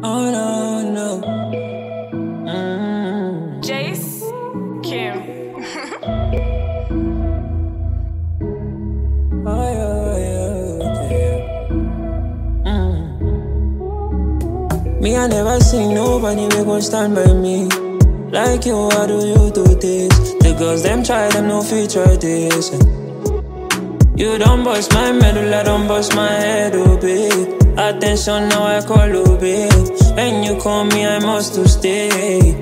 Oh no, no. Jace, Kim. Oh yeah. Me, I never seen nobody we gon' stand by me. Like you, how do you do this? The girls, them try, them no feature this. You don't bust my middle, I don't bust my head, oh babe. Attention, now I call, oh babe. When you call me, I must to stay.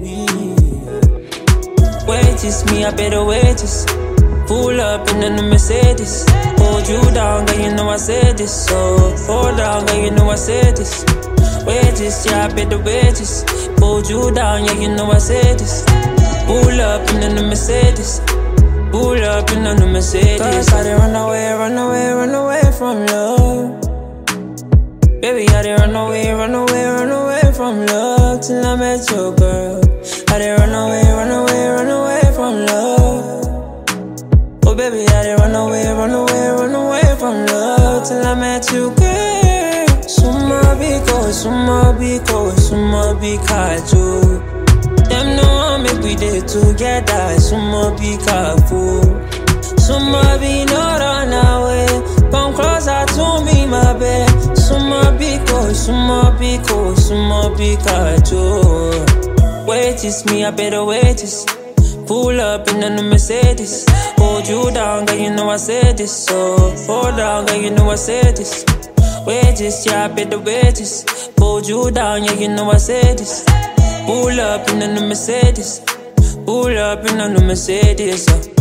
Wait, it's me, I better wait this. Pull up in the Mercedes. Hold you down, girl, you know I said this. So hold down, girl, you know I said this. Wait this, yeah, I better wait this. Hold you down, yeah, you know I said this. Pull up in the Mercedes. Pull up in the Mercedes. Cause I did run away from love. Baby, I did run away from love. Till I met your girl. I did run away from love. Oh baby, I did run away from love. Till I met you, girl. Summa biko, them know make we dey together. Summa be careful. Summa be no run away. Come closer to me, my babe. Summa be careful. Wait, it's me, I better wait this. Pull up in the Mercedes. Hold you down, girl, you know I said this. So hold down, girl, you know I said this. Wait this, yeah, I better wait this. Hold you down, yeah, you know I said this. Pull up in the Mercedes. Pull up in the Mercedes.